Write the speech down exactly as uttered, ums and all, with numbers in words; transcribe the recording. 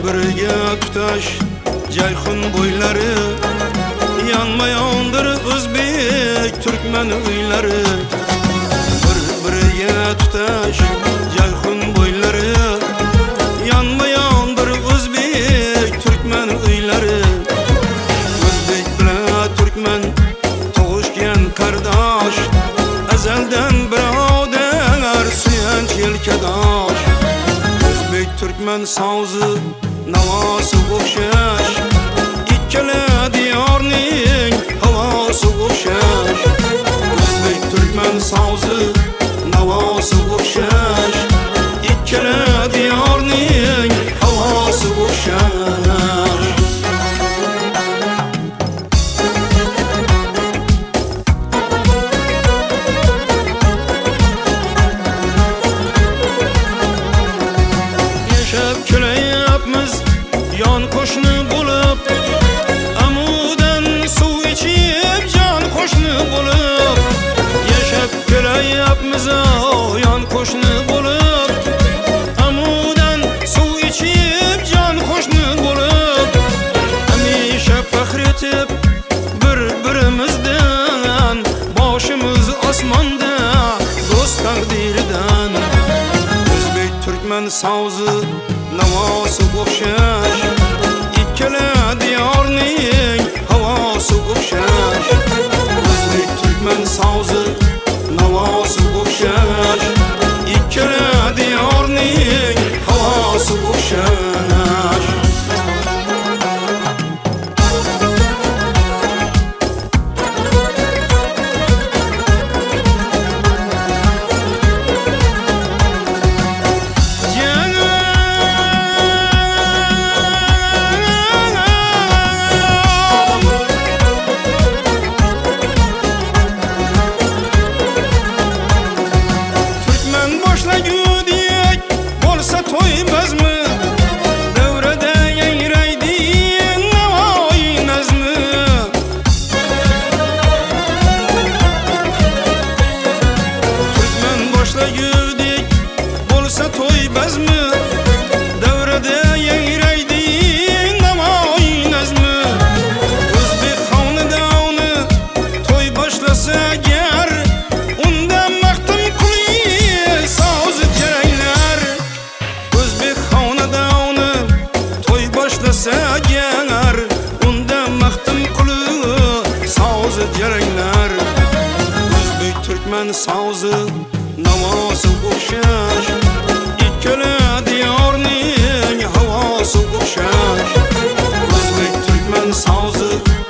bir-biriga tutash Jayhun bo'ylari, yanma-yondir o'zbek turkman uylari. Bir-biriga tutash Jayhun bo'ylari, yanma-yondir o'zbek turkman uylari. O'zbek bilan turkman tug'ishgan qardosh, azaldan birodar suyanch yelkadosh. O'zbek turkman so'zi navosi o'xshash, ikkala diyorning havosi o'xshash. O'zbek turkman so'zi navosi o'xshash, ikkala diyorning havosi o'xshash. Yashab kelayapmiz yon qo'shni bo'lib, amudan suv ichib jon qo'shni bo'lib. Yashab kelayapmiz yon qo'shni bo'lib, amudan suv ichib jon qo'shni bo'lib. Hamisha faxr etib bir-birimizdan, boshimiz osmonda do'st taqdiridan. O'zbek turkman so'zi navosi o'xshash, ikkala diyorning havosi o'xshash. O'zbek turkman so'zi navosi o'xshash, ikkala diyorning havosi o'xshash. Bo'lsa to'y bazmi, davrada yangraydi Navoiy nazmi. O'zbek xonadoni to'y boshlasa agar, unda maqtam quli so'z jaranglar. O'zbek xonadoni to'y boshlasa agar, unda maqtam quli so'z jaranglar. O'zbek turkman so'zi navosi o'xshash, ikkala diyorning havosi o'xshash. O'zbek turkman so'zi